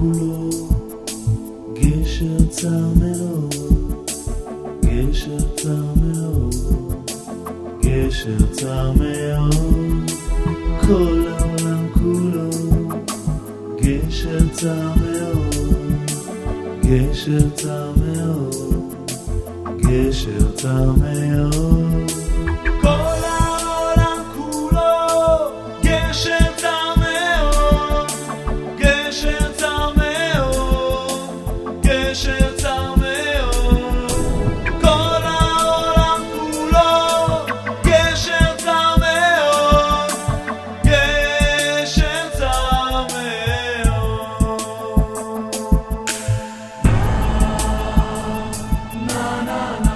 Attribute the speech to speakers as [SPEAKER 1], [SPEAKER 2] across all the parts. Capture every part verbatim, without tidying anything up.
[SPEAKER 1] כולו גשר צר מאוד, גשר צר מאוד, גשר צר מאוד, כל העולם כולו גשר צר מאוד, גשר צר מאוד, גשר צר מאוד, כל העולם כולו גשר צר מאוד, גשר צר מאוד, גשר צר מאוד, כל העולם כולו גשר צר מאוד, גשר צר מאוד. na na na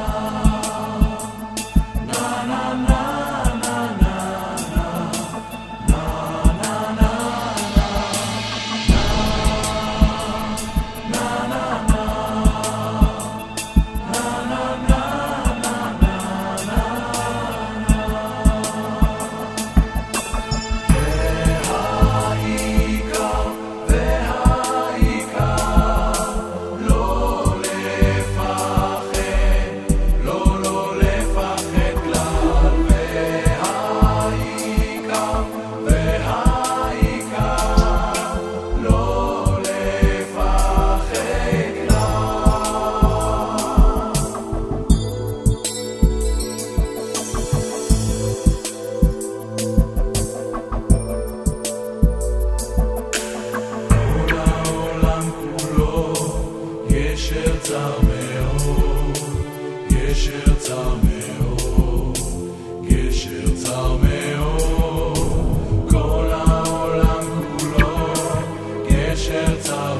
[SPEAKER 1] גשר צר מאוד, גשר צר מאוד, גשר צר מאוד, כל העולם כולו גשר צר